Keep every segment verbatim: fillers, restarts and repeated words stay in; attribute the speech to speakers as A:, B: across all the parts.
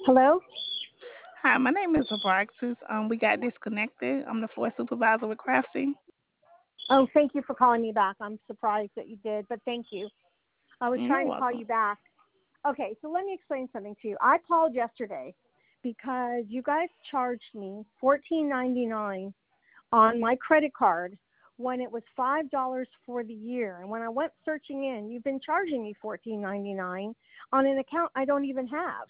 A: Hello?
B: Hi, my name is Abraxas. Um, we got disconnected. I'm the floor supervisor with Crafty.
A: Oh, thank you for calling me back. I'm surprised that you did, but thank you. I was
B: You're
A: trying to call
B: welcome.
A: you back. Okay, so let me explain something to you. I called yesterday because you guys charged me fourteen ninety nine on my credit card when it was five dollars for the year. And when I went searching in, you've been charging me fourteen ninety nine on an account I don't even have.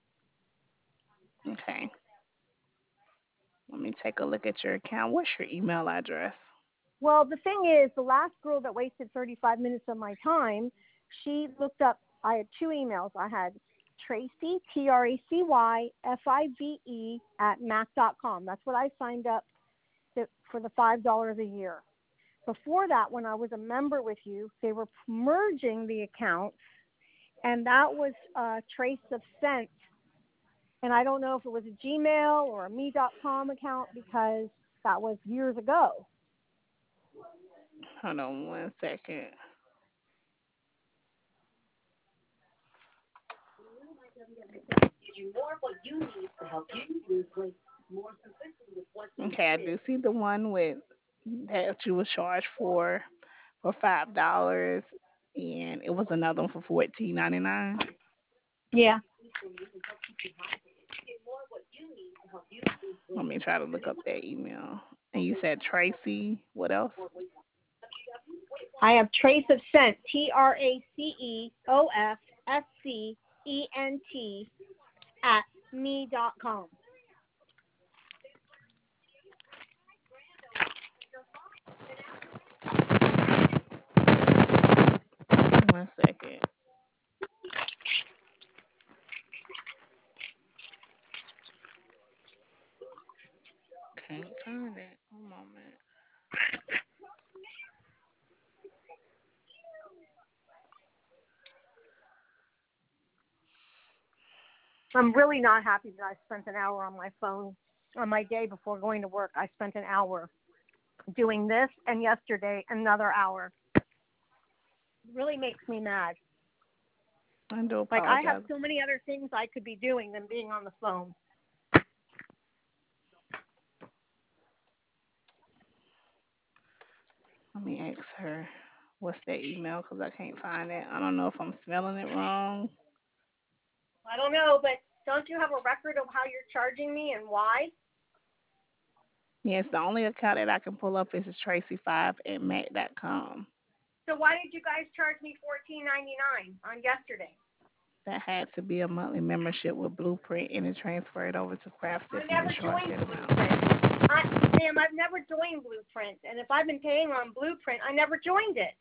B: Okay. Let me take a look at your account. What's your email address?
A: Well, the thing is, the last girl that wasted thirty-five minutes of my time, she looked up, I had two emails. I had Tracy, T R A C Y F I V E, at mac dot com. That's what I signed up to, for the five dollars a year. Before that, when I was a member with you, they were merging the accounts, and that was uh, Trace of Scent. And I don't know if it was a Gmail or a me dot com account because that was years ago.
B: Hold on one second. Okay, I do see the one with that you was charged for for five dollars, and it was another one for fourteen ninety nine.
A: Yeah.
B: Let me try to look up that email. And you said Tracy. What else?
A: I have Trace of Scent, T R A C E O F S C E N T, at me dot com.
B: One second. Can't find it. One moment.
A: I'm really not happy that I spent an hour on my phone on my day before going to work. I spent an hour doing this, and yesterday another hour. It really makes me mad.
B: I do
A: Like, I have
B: apologize.
A: so many other things I could be doing than being on the phone.
B: Let me ask her what's that email because I can't find it. I don't know if I'm spelling it wrong.
A: I don't know, but don't you have a record of how you're charging me and why?
B: Yes, the only account that I can pull up is Tracy five at mac dot com.
A: So why did you guys charge me fourteen ninety-nine on yesterday?
B: That had to be a monthly membership with Blueprint and it transferred over to Craftsy
A: I
B: and
A: never
B: was charged
A: joined
B: that amount.
A: Blueprint. I, ma'am, I've never joined Blueprint, and if I've been paying on Blueprint, I never joined it.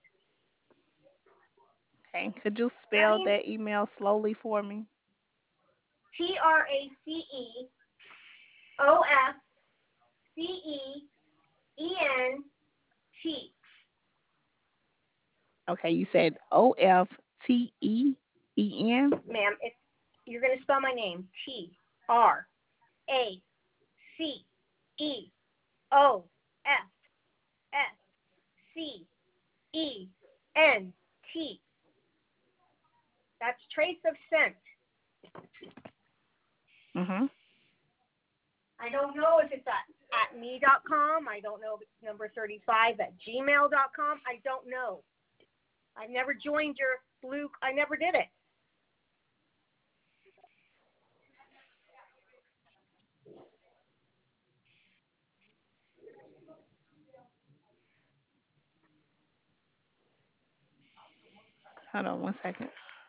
B: Okay, could you
A: That
B: spell
A: means
B: that email slowly for me?
A: T R A C E O F C E E N T.
B: Okay, you said O F T E E N.
A: Ma'am, it's, you're going to spell my name T R A C E O F S C E N T. That's Trace of Scent.
B: Mhm.
A: I don't know if it's at, at me dot com. I don't know if it's number thirty-five at gmail dot com. I don't know. I've never joined your blue. I never did it.
B: Hold on one second.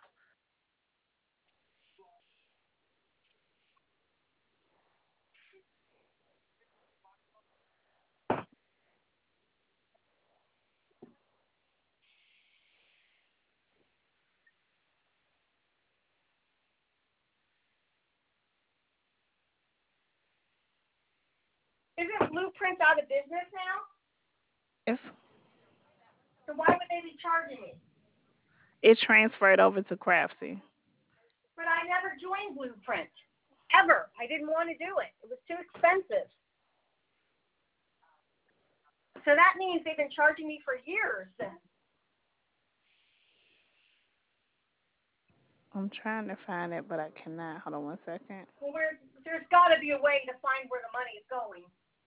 A: Isn't Blueprint out of business now?
B: It's
A: So why would they be charging me?
B: it transferred over to Craftsy.
A: But I never joined Blueprint. Ever. I didn't want to do it. It was too expensive. So that means they've been charging me for years then.
B: I'm trying to find it, but I cannot. Hold on one second.
A: Well, where, there's got to be a way to find where the money is going.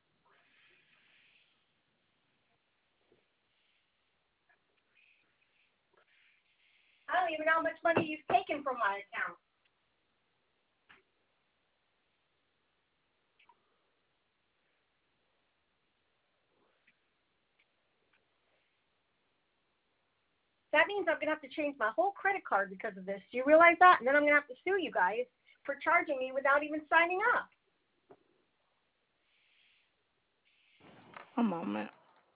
A: I don't even know how much money you've taken from my account. That means I'm going to have to change my whole credit card because of this. Do you realize that? And then I'm going to have to sue you guys for charging me without even signing up.
B: A moment.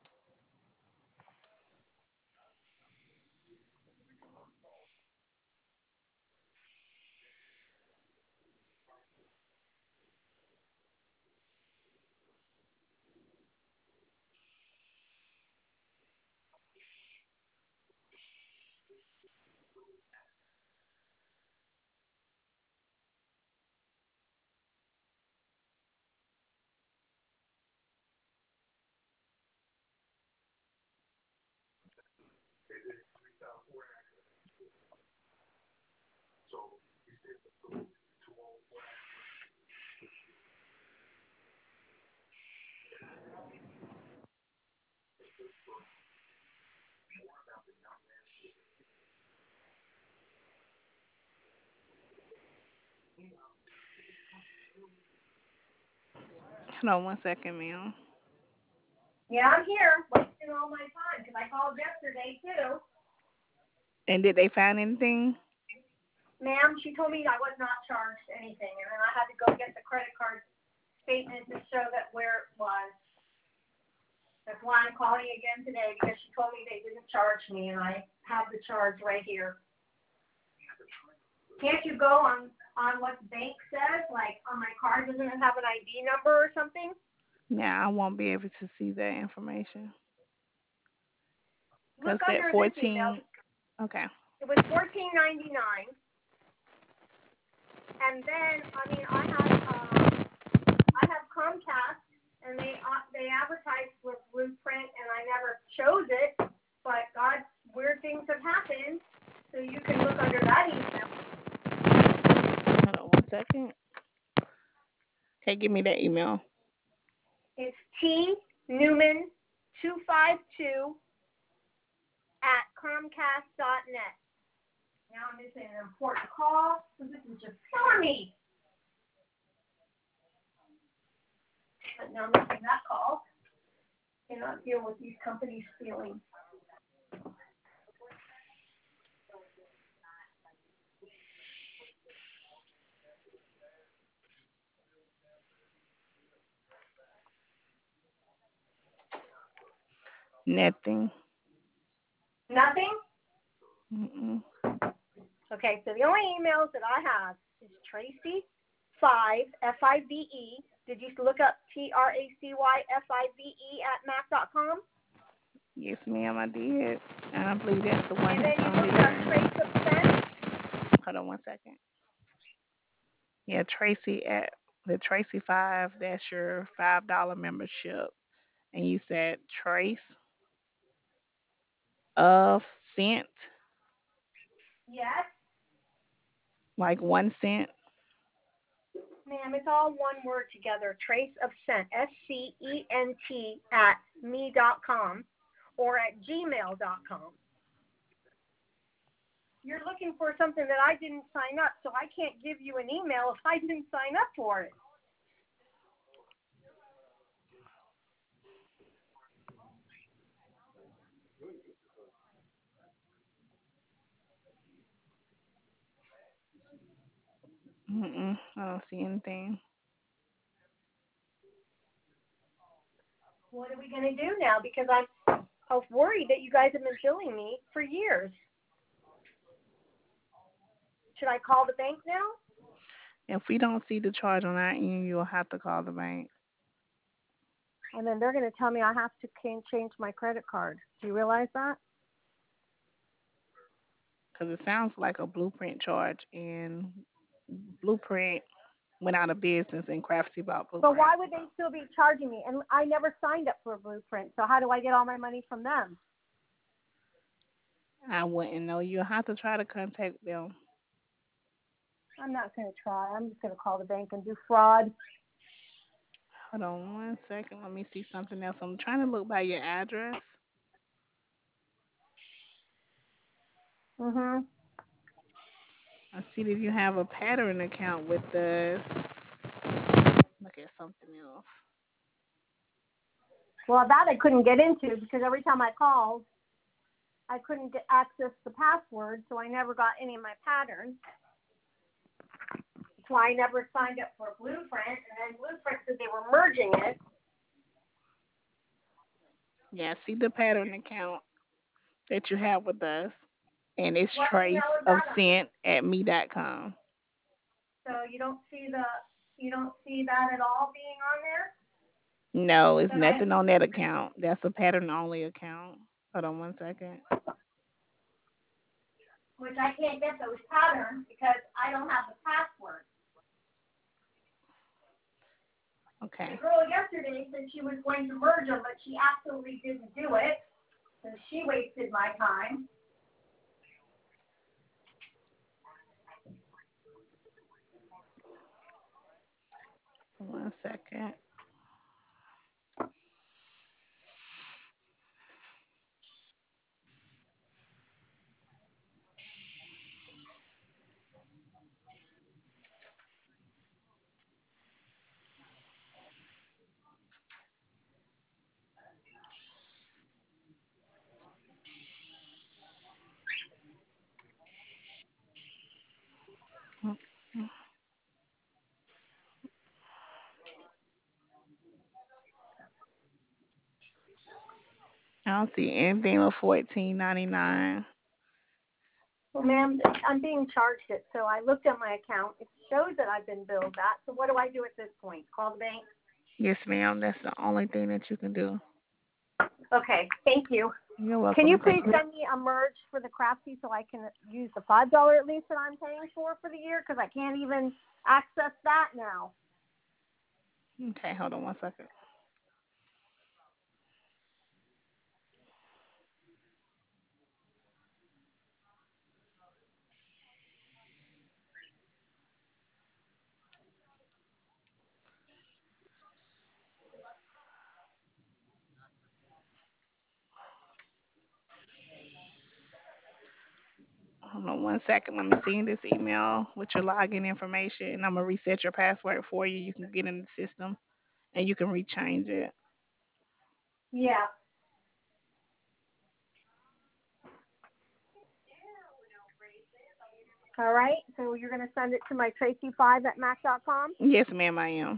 B: Hold on one second, ma'am.
A: Yeah, I'm here wasting all my time because I called yesterday too.
B: And did they find anything?
A: Ma'am, she told me I was not charged anything, and then I had to go get the credit card statement to show that where it was. That's why I'm calling again today because she told me they didn't charge me, and I have the charge right here. Can't you go on on what the bank says, like on my card doesn't it have an I D number or something?
B: Yeah, I won't be able to see that information. Cause
A: Look
B: that
A: under this email.
B: fourteen. Okay.
A: It was fourteen ninety nine, and then I mean I have um, I have Comcast, and they uh, they advertised for Blueprint, and I never chose it, but God, weird things have happened, so you can look under that email.
B: Hold on one second. Okay, give me that email.
A: It's T Newman two five two at Comcast dot net. Now I'm missing an important call, so this is just killing me. But now I'm missing that call. Cannot deal with these companies stealing.
B: Nothing.
A: Nothing?
B: Mm-mm.
A: Okay, so the only emails that I have is Tracy five F I V E. Did you look up T R A C Y F I V E at mac dot com?
B: Yes, ma'am, I did. And I believe that's the one
A: And then
B: that's
A: you
B: on
A: looked up
B: there.
A: Trace of Scent?
B: Hold on one second. Yeah, Tracy at the Tracy five, that's your five dollar membership. And you said trace of cent,
A: Yes.
B: like one cent.
A: Ma'am, it's all one word together. Trace of Scent, S C E N T at me dot com or at gmail dot com. You're looking for something that I didn't sign up, so I can't give you an email if I didn't sign up for it.
B: Mm-mm, I don't see anything.
A: What are we going to do now? Because I'm I was worried that you guys have been billing me for years. Should I call the bank now?
B: If we don't see the charge on our end, you'll have to call the bank.
A: And then they're going to tell me I have to change my credit card. Do you realize that?
B: Because it sounds like a blueprint charge, and blueprint went out of business, and Craftsy bought blueprint.
A: But why would they still be charging me? And I never signed up for a Blueprint, so how do I get all my money from them?
B: I wouldn't know. You'll have to try to contact them.
A: I'm not going to try. I'm just going to call the bank and do fraud.
B: Hold on one second. Let me see something else. I'm trying to look by your address.
A: Mhm.
B: I see that you have a pattern account with us. Look at something else.
A: Well, that I couldn't get into because every time I called, I couldn't get access the password, so I never got any of my patterns. That's why I never signed up for Blueprint, and then Blueprint said they were merging it.
B: Yeah, see the pattern account that you have with us, and it's
A: What
B: trace
A: email is
B: of
A: that on?
B: scent at me dot com.
A: So you don't see the you don't see that at all being on there.
B: No, it's
A: That I
B: nothing on that account. That's a pattern only account. Hold on one second.
A: which I can't get those patterns because I don't have the password.
B: Okay.
A: The girl yesterday said she was going to merge them, but she absolutely didn't do it, so she wasted my time.
B: One second. I don't see anything with fourteen ninety nine.
A: Well, ma'am, I'm being charged it, so I looked at my account. It shows that I've been billed that. So what do I do at this point? Call the bank?
B: Yes, ma'am. That's the only thing that you can do.
A: Okay, thank you.
B: You're
A: Can you
B: welcome.
A: please
B: Thank you.
A: send me a merge for the Craftsy so I can use the five dollars at least that I'm paying for for the year? Because I can't even access that now.
B: Okay, hold on one second. Hold on one second. Let me send this email with your login information, and I'm gonna reset your password for you. You can get in the system, and you can rechange it.
A: Yeah. All right. So you're going to send it to my Tracy five at mac dot com?
B: Yes, ma'am, I am.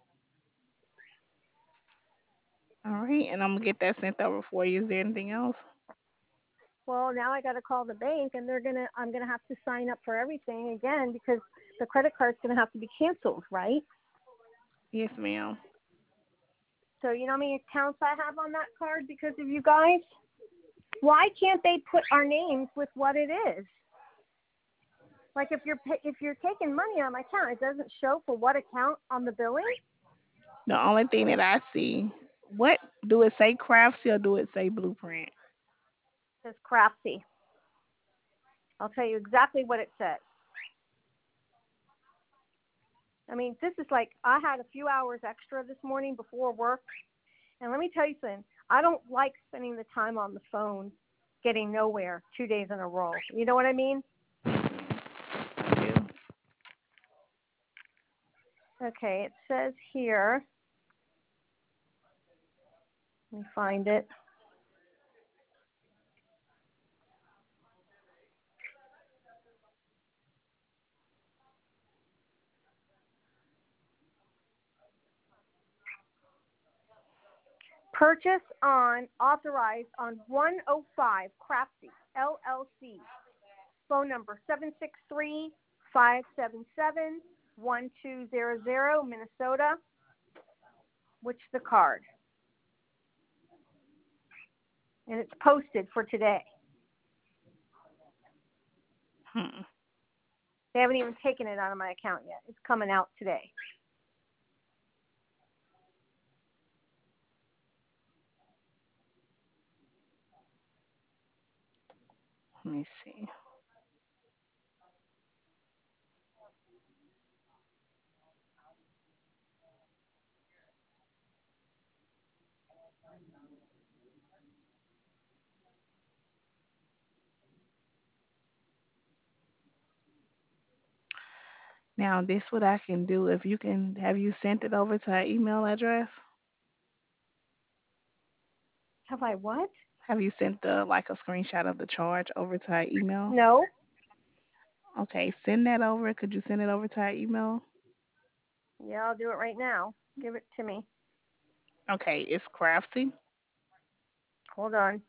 B: All right, and I'm gonna get that sent over for you. Is there anything else?
A: Well, now I got to call the bank, and they're gonna. I'm gonna have to sign up for everything again because the credit card's gonna have to be canceled, right?
B: Yes, ma'am.
A: So you know how many accounts I have on that card because of you guys? Why can't they put our names with what it is? Like if you're if you're taking money on my account, it doesn't show for what account on the billing.
B: The only thing that I see, what do it say, Craftsy, or do it say Blueprint?
A: It says Craftsy. I'll tell you exactly what it says. I mean, this is like I had a few hours extra this morning before work. And let me tell you something. I don't like spending the time on the phone getting nowhere two days in a row. You know what I mean?
B: I do.
A: Okay, it says here. Let me find it. Purchase on, authorized on one oh five Craftsy, L L C. Phone number seven six three, five seven seven, one two zero zero, Minnesota. Which the card. And it's posted for today.
B: Hmm.
A: They haven't even taken it out of my account yet. It's coming out today.
B: Let me see. Now, this what I can do. If you can, have you sent it over to our email address?
A: Have I what?
B: Have you sent the like a screenshot of the charge over to our email?
A: No.
B: Okay, send that over. Could you send it over to our email?
A: Yeah, I'll do it right now. Give it to me.
B: Okay, it's crafty
A: Hold on.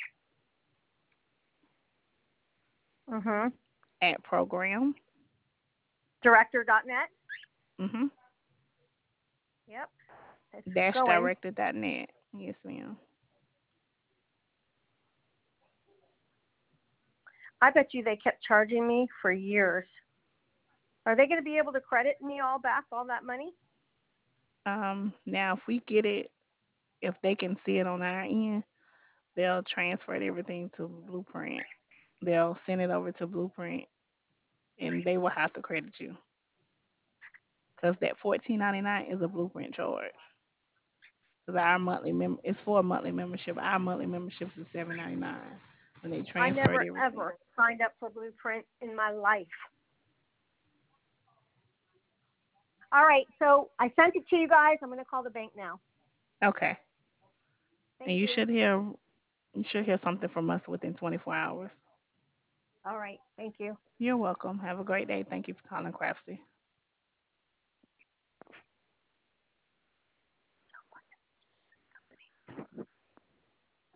A: Mhm.
B: at program.
A: Director dot net.
B: Mhm.
A: Yep. It's
B: Dash
A: going.
B: directed dot net. Yes, ma'am.
A: I bet you they kept charging me for years. Are they going to be able to credit me all back, all that money?
B: Um, now if we get it, if they can see it on our end, they'll transfer everything to Blueprint. They'll send it over to Blueprint, and they will have to credit you because that fourteen ninety nine is a Blueprint charge. Because our monthly mem it's for a monthly membership. Our monthly membership is seven ninety nine. When they
A: I
B: transferred
A: never
B: everything.
A: ever signed up for Blueprint in my life. All right, so I sent it to you guys. I'm going to call the bank now.
B: Okay.
A: Thank
B: And you
A: you.
B: should hear you should hear something from us within twenty-four hours.
A: All right, thank you.
B: You're welcome. Have a great day. Thank you for calling Craftsy.